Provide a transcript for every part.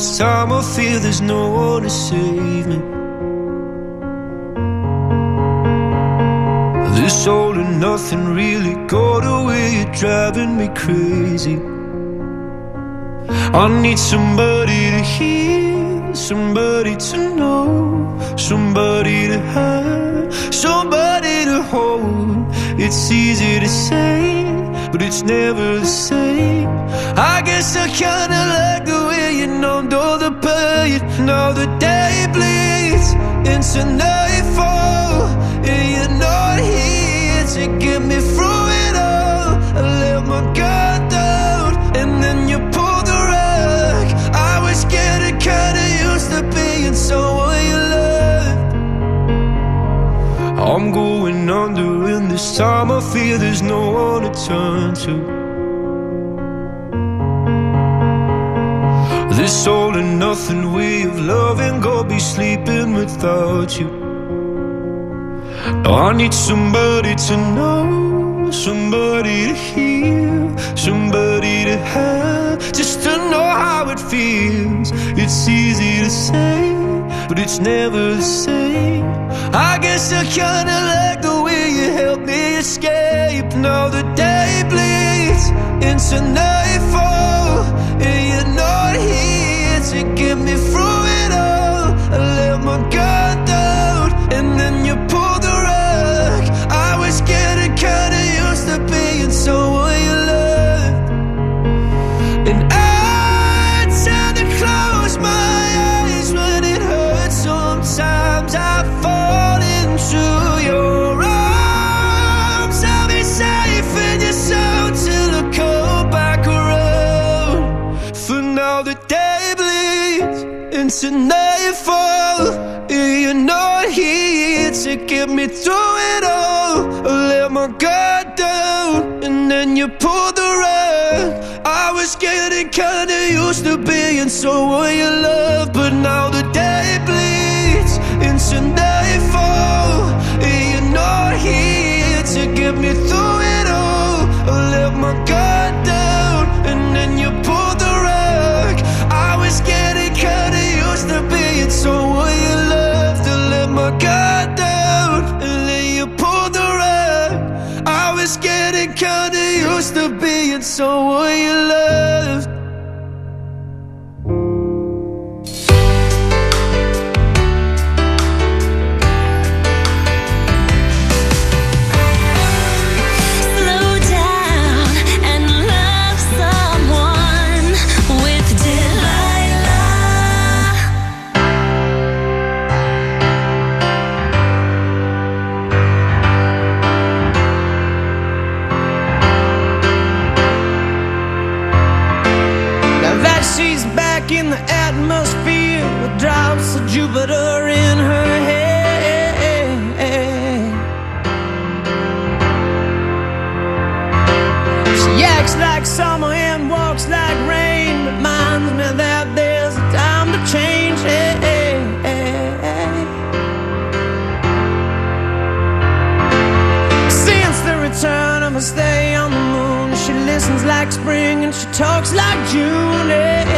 this time I feel there's no one to save me. This all and nothing really got away, you're driving me crazy. I need somebody to hear, somebody to know, somebody to have, somebody to hold. It's easy to say, but it's never the same. I guess I kinda like the way you numbed all the pain. Now the day bleeds into nightfall, and you're not here to get me through it all. I let my guard down, and then you pulled the rug. I was getting kinda used to being someone you loved. I'm going under, and this time I feel there's no one to turn to. This all and nothing way of loving, go be sleeping without you. I need somebody to know, somebody to hear, somebody to have, just to know how it feels. It's easy to say, but it's never the same. I guess I kinda like the way you help me escape. Now the day bleeds into nightfall, and you're not here to get me through it all. I let my guard down, and then you pulled the rug. I was getting kinda used to being someone you loved, and I tend to close my eyes when it hurts. Sometimes I fall into your arms. I'll be safe in your soul till I come back around. For now the day bleeds into nightfall, and you're not here to get me through it all. I let my guard down, and then you pulled the rug. I was getting kinda used to being someone you love, but now the day bleeds into nightfall, and you're not here to get me through it all. I let my guard down, and then you pulled the rug. I was getting kinda used to being someone you loved. I let my guard down, and then you pulled the rug. I was getting kinda used to being someone you loved. In the atmosphere with drops of Jupiter in her head. She acts like summer and walks like rain, reminds me that there's a time to change. Since the return of her stay on the moon, she listens like spring and she talks like June.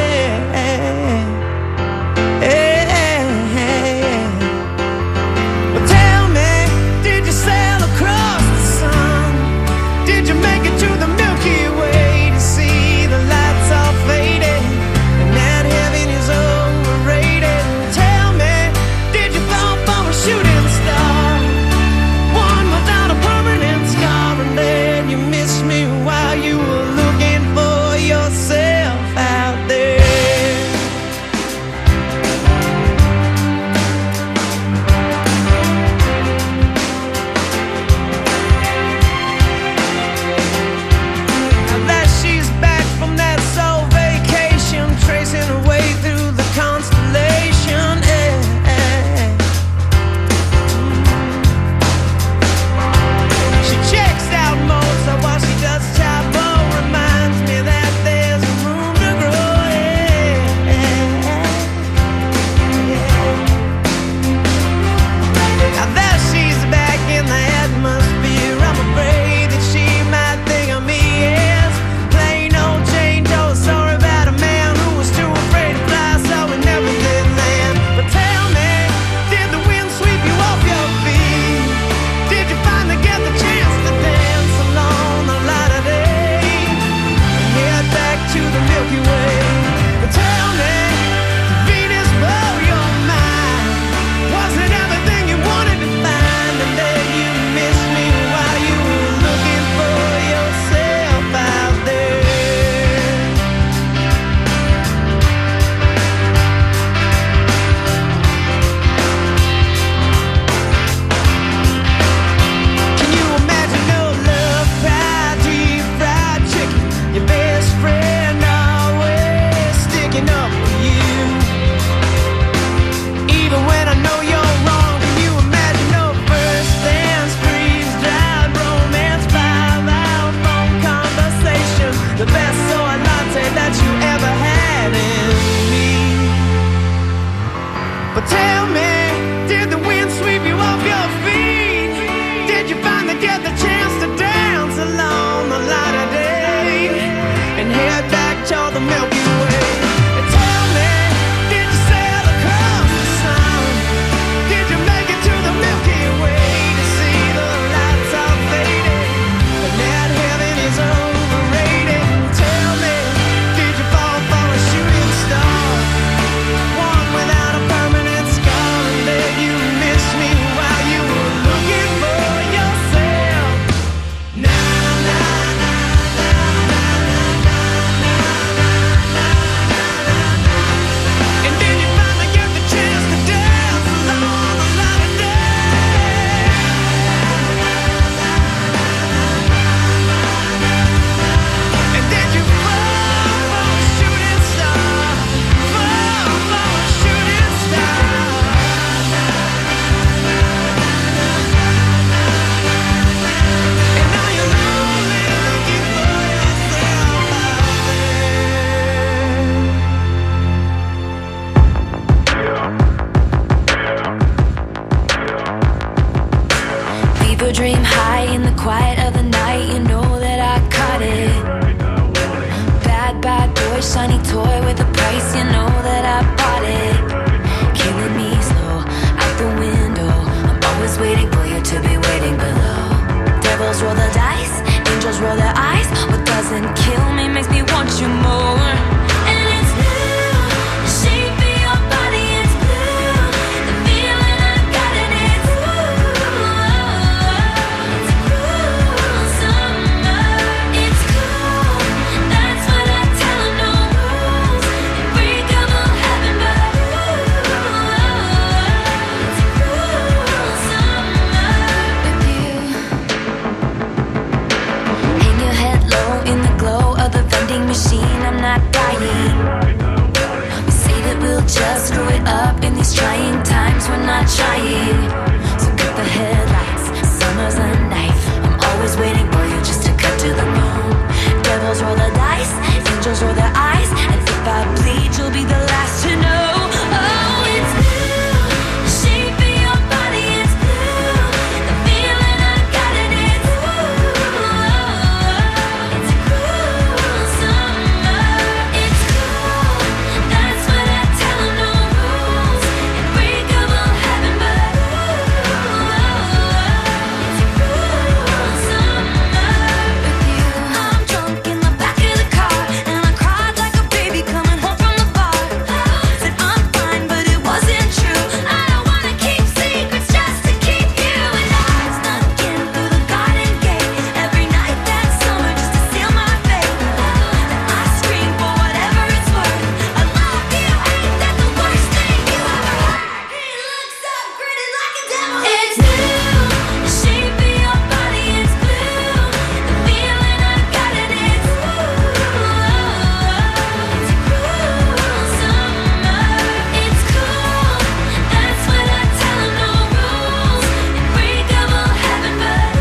Well, tell me, did you sail across the sun? Did you make it to the Milky Way to see the lights all faded and that heaven is overrated? Tell me, did you fall from a shooting star, one without a permanent scar, and then you missed me while you were looking for yourself out there? a dream high in the quiet of the night. You know that I caught it. Bad, bad boy, shiny toy with a price. You know that I bought it. Killing me slow, out the window. I'm always waiting for you to be waiting below. Devils roll the dice, angels roll their eyes. What doesn't kill me makes me want you more. And it's blue, the shape of your body is blue. The feeling I got in it's it's cruel summer. It's cool, that's what I tell 'em. No rules, unbreakable heaven, but it's cruel summer with you. Hang your head low in the glow of the vending machine. I'm not dying. We say that we'll just screw it up in these trying times. We're not trying. So cut the headlights. Summer's a knife. I'm always waiting for you just to cut to the bone. Devils roll the dice. Angels roll their eyes. And if I bleed, you'll be the last to know. Oh, it's blue. The shape of your body is blue. The feeling I got in it's it's cruel summer. It's cool. That's what I tell 'em. No rules. Unbreakable heaven, but it's cruel summer with you. I'm drunk in the back of the car, and I cried like a baby coming home from the bar. Said I'm fine, but it wasn't true. I don't wanna keep secrets just to keep you. And I snuck in through the garden gate every night that summer just to seal my fate. And I scream for whatever it's worth. I love you, ain't that the worst thing you ever heard? He looks so pretty like a devil. It's blue, the shape of your body is blue. The feeling I got in it's it's cruel summer. It's cool, that's what I tell 'em. No rules, unbreakable heaven, but it's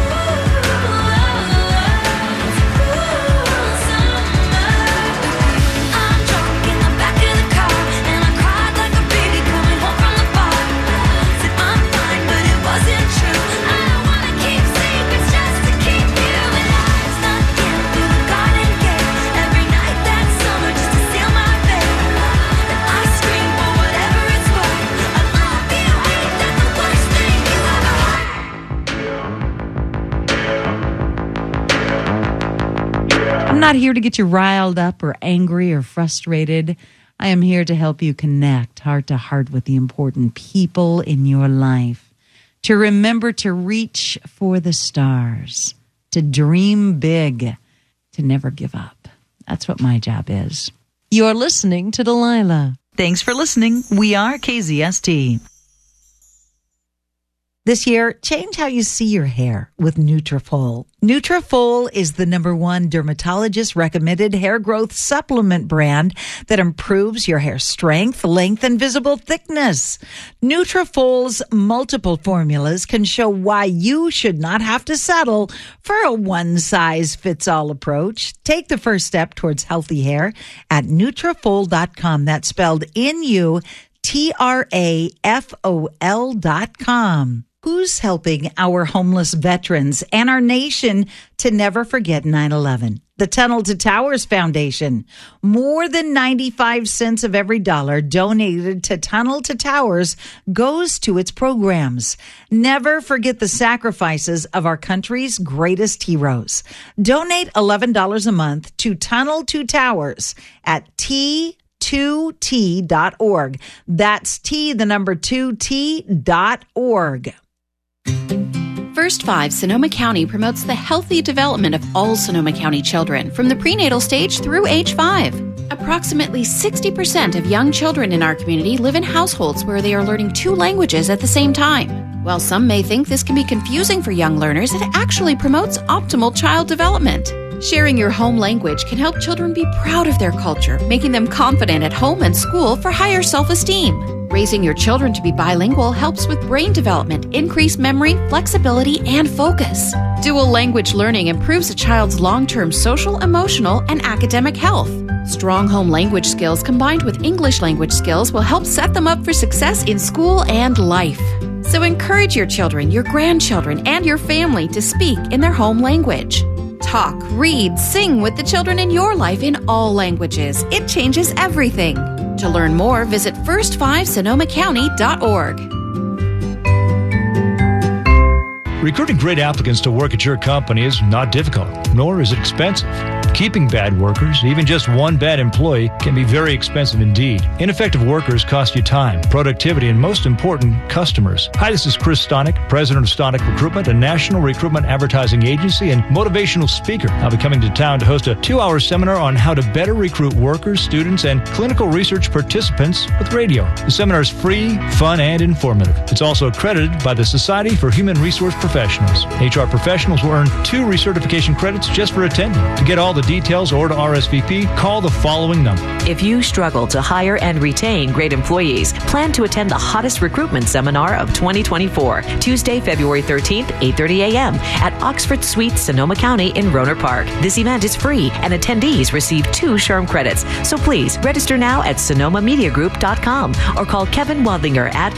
cruel summer. I'm drunk in the back of the car, and I cried like a baby coming home from the bar. Said I'm fine, but it wasn't true. I don't wanna keep secrets just to keep you. And I snuck in through the garden gate every night that summer just to seal my fate. And I scream for whatever it's worth. I love you, ain't that the worst thing you ever heard? I'm not here to get you riled up or angry or frustrated. I am here to help you connect heart to heart with the important people in your life. To remember to reach for the stars. To dream big. To never give up. That's what my job is. You're listening to Delilah. Thanks for listening. We are KZST. This year, change how you see your hair with Nutrafol. Nutrafol is the #1 dermatologist-recommended hair growth supplement brand that improves your hair strength, length, and visible thickness. Nutrafol's multiple formulas can show why you should not have to settle for a one-size-fits-all approach. Take the first step towards healthy hair at Nutrafol.com. That's spelled Nutrafol.com. Who's helping our homeless veterans and our nation to never forget 9/11? The Tunnel to Towers Foundation. More than 95 cents of every dollar donated to Tunnel to Towers goes to its programs. Never forget the sacrifices of our country's greatest heroes. Donate $11 a month to Tunnel to Towers at T2T.org. That's T2T.org. First 5 Sonoma County promotes the healthy development of all Sonoma County children from the prenatal stage through age 5. Approximately 60% of young children in our community live in households where they are learning 2 languages at the same time. While some may think this can be confusing for young learners, it actually promotes optimal child development. Sharing your home language can help children be proud of their culture, making them confident at home and school for higher self-esteem. Raising your children to be bilingual helps with brain development, increased memory, flexibility, and focus. Dual language learning improves a child's long-term social, emotional, and academic health. Strong home language skills combined with English language skills will help set them up for success in school and life. So encourage your children, your grandchildren, and your family to speak in their home language. Talk, read, sing with the children in your life in all languages. It changes everything. To learn more, visit first5sonomacounty.org. Recruiting great applicants to work at your company is not difficult, nor is it expensive. Keeping bad workers, even just one bad employee, can be very expensive indeed. Ineffective workers cost you time, productivity, and most important, customers. Hi, this is Chris Stonick, president of Stonick Recruitment, a national recruitment advertising agency and motivational speaker. I'll be coming to town to host a 2-hour seminar on how to better recruit workers, students, and clinical research participants with radio. The seminar is free, fun, and informative. It's also accredited by the Society for Human Resource Professionals. HR professionals will earn 2 recertification credits just for attending. To get all the details or to RSVP, call the following number. If you struggle to hire and retain great employees, plan to attend the hottest recruitment seminar of 2024, Tuesday, February 13th, 8:30 a.m. at Oxford Suites, Sonoma County in Rohnert Park. This event is free and attendees receive 2 SHRM credits. So please register now at sonomamediagroup.com or call Kevin Wadlinger at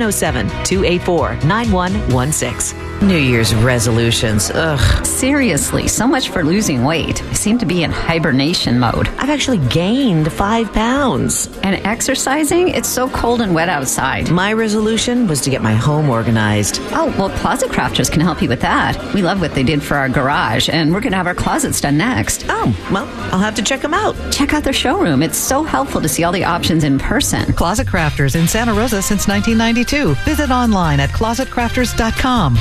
707-284-9116. New Year's resolutions. Ugh. Seriously, so much for losing weight. I seem to be in hibernation mode. I've actually gained 5 pounds. And exercising? It's so cold and wet outside. My resolution was to get my home organized. Oh, well, Closet Crafters can help you with that. We love what they did for our garage, and we're going to have our closets done next. Oh, well, I'll have to check them out. Check out their showroom. It's so helpful to see all the options in person. Closet Crafters in Santa Rosa since 1992. Visit online at closetcrafters.com.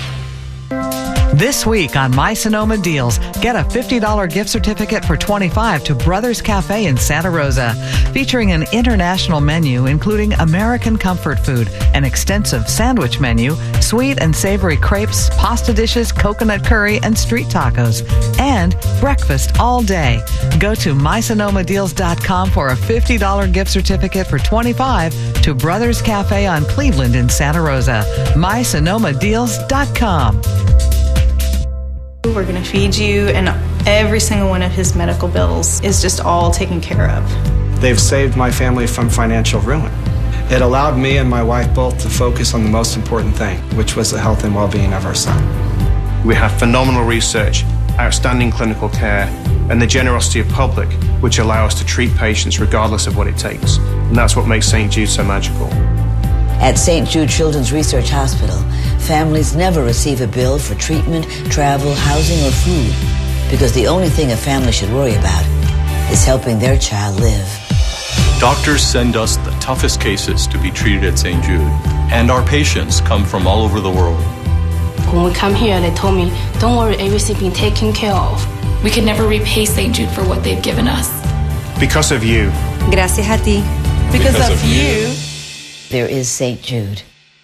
This week on My Sonoma Deals, get a $50 gift certificate for $25 to Brothers Cafe in Santa Rosa, featuring an international menu including American comfort food, an extensive sandwich menu, sweet and savory crepes, pasta dishes, coconut curry, and street tacos, and breakfast all day. Go to mysonomadeals.com for a $50 gift certificate for $25 to Brothers Cafe on Cleveland in Santa Rosa. mysonomadeals.com. We're going to feed you, and every single one of his medical bills is just all taken care of. They've saved my family from financial ruin. It allowed me and my wife both to focus on the most important thing, which was the health and well-being of our son. We have phenomenal research, outstanding clinical care, and the generosity of public, which allow us to treat patients regardless of what it takes. And that's what makes St. Jude so magical. At St. Jude Children's Research Hospital, families never receive a bill for treatment, travel, housing, or food, because the only thing a family should worry about is helping their child live. Doctors send us the toughest cases to be treated at St. Jude, and our patients come from all over the world. When we come here, they told me, don't worry, everything's being taken care of. We could never repay St. Jude for what they've given us. Because of you. Gracias a ti. Because of you. There is St. Jude.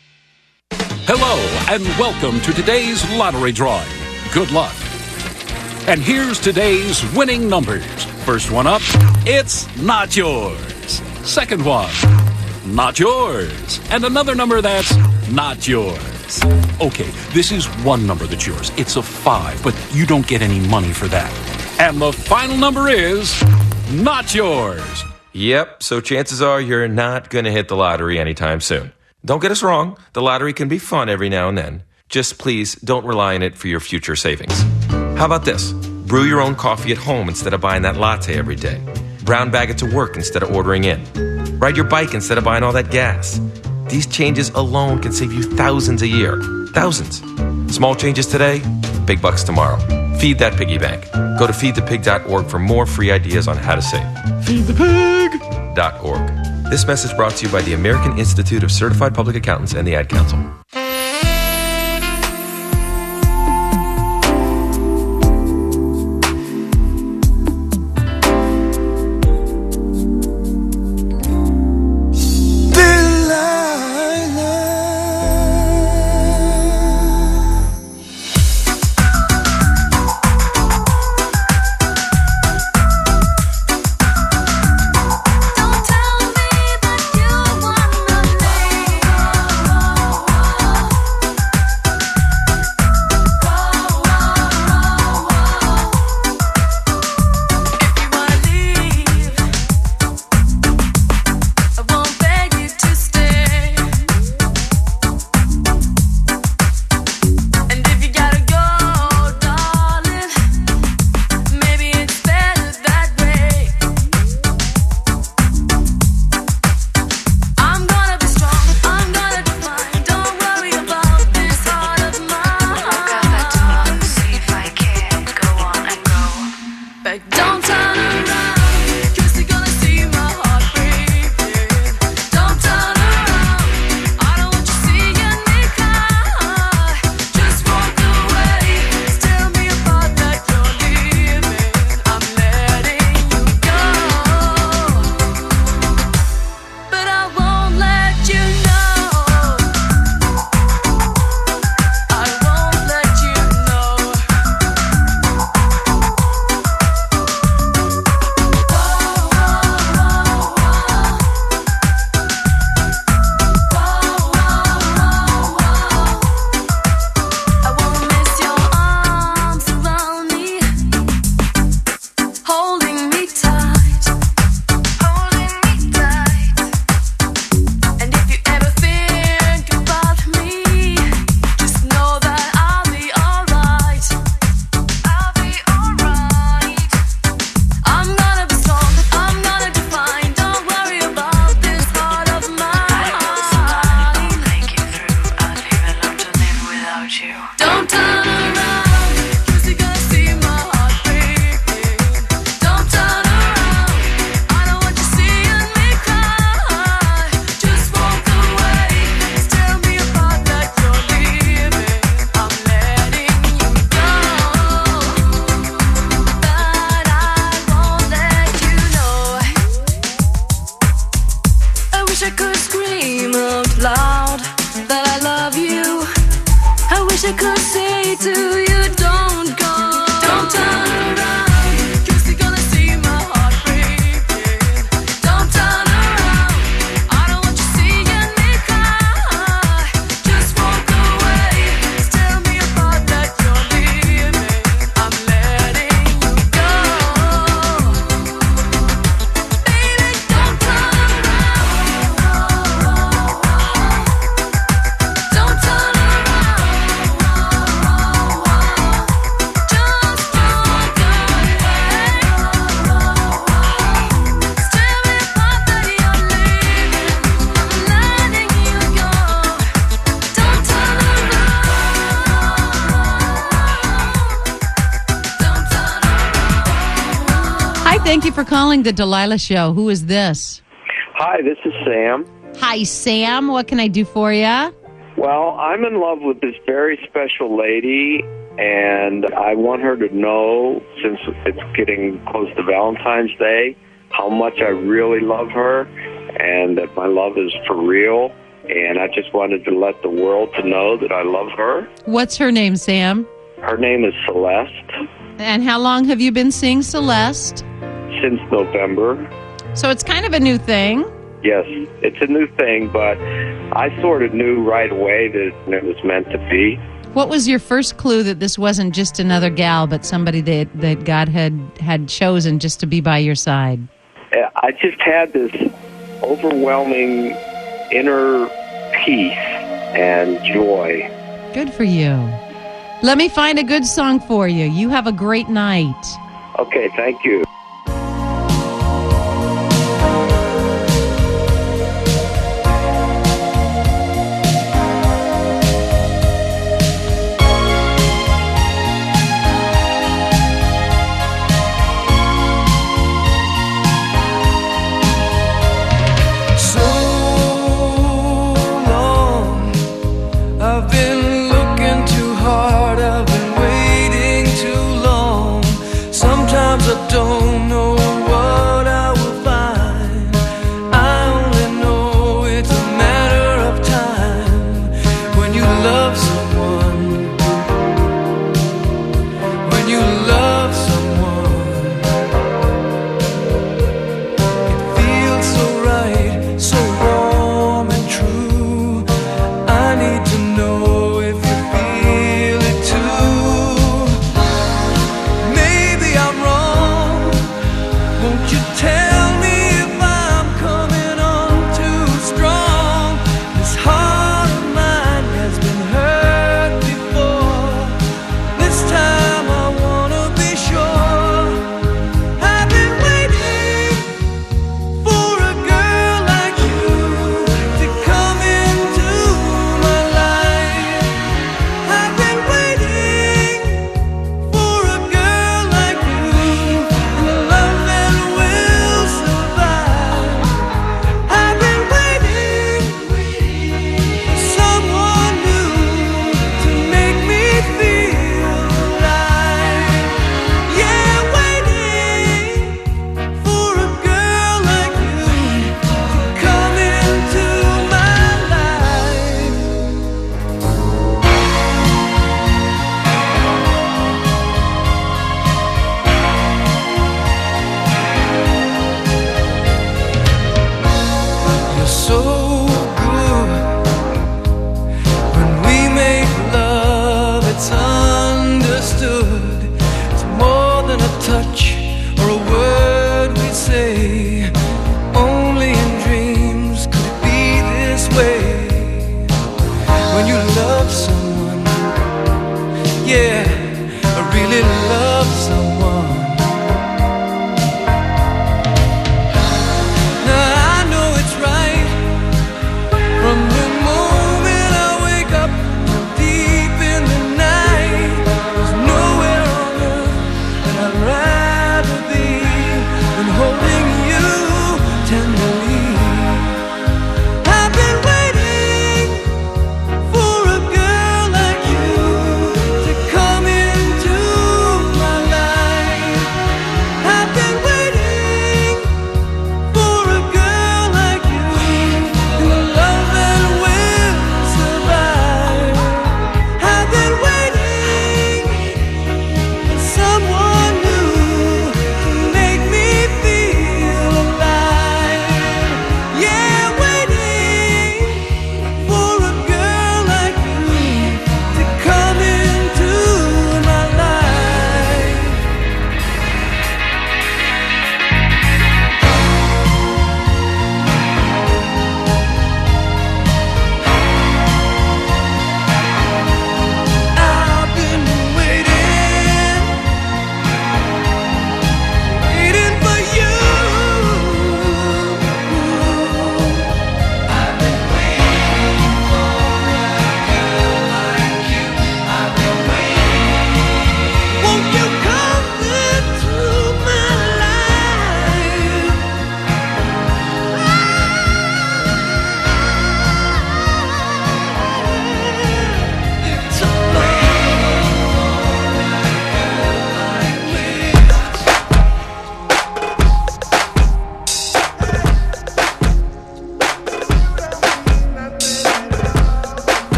Hello, and welcome to today's lottery drawing. Good luck. And here's today's winning numbers. First one up, it's not yours. Second one, not yours. And another number that's not yours. Okay, this is one number that's yours. It's a 5, but you don't get any money for that. And the final number is not yours. Yep, so chances are you're not going to hit the lottery anytime soon. Don't get us wrong, the lottery can be fun every now and then. Just please don't rely on it for your future savings. How about this? Brew your own coffee at home instead of buying that latte every day. Brown bag it to work instead of ordering in. Ride your bike instead of buying all that gas. These changes alone can save you thousands a year. Thousands. Small changes today, big bucks tomorrow. Feed that piggy bank. Go to feedthepig.org for more free ideas on how to save. Feedthepig.org. This message brought to you by the American Institute of Certified Public Accountants and the Ad Council. Don't turn around, 'cause you're gonna see my heart breaking. Don't turn around, I don't want you seeing me cry. Just walk away, tell me about that you're leaving. I'm letting you go, but I won't let you know. I wish I could scream out loud that I love you. I wish I could say to you, don't go. Don't turn around, 'cause you're gonna see my heart breaking. Don't turn around, I don't want you seeing me cry. Just walk away, tell me about that you're leaving. I'm letting you go. Baby, don't turn around. Don't turn Hi, thank you for calling the Delilah Show. Who is this? Hi, this is Sam. Hi, Sam. What can I do for you? Well, I'm in love with this very special lady, and I want her to know, since it's getting close to Valentine's Day, how much I really love her, and that my love is for real. And I just wanted to let the world to know that I love her. What's her name, Sam? Her name is Celeste. And how long have you been seeing Celeste? Since November. So it's kind of a new thing. Yes, it's a new thing, but I sort of knew right away that it was meant to be. What was your first clue that this wasn't just another gal, but somebody that God had chosen just to be by your side? I just had this overwhelming inner peace and joy. Good for you. Let me find a good song for you. You have a great night. Okay, thank you. I've been looking too hard, I've been waiting too long. Sometimes I don't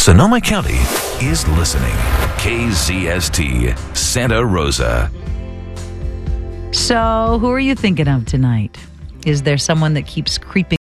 Sonoma County is listening. KZST, Santa Rosa. So, who are you thinking of tonight? Is there someone that keeps creeping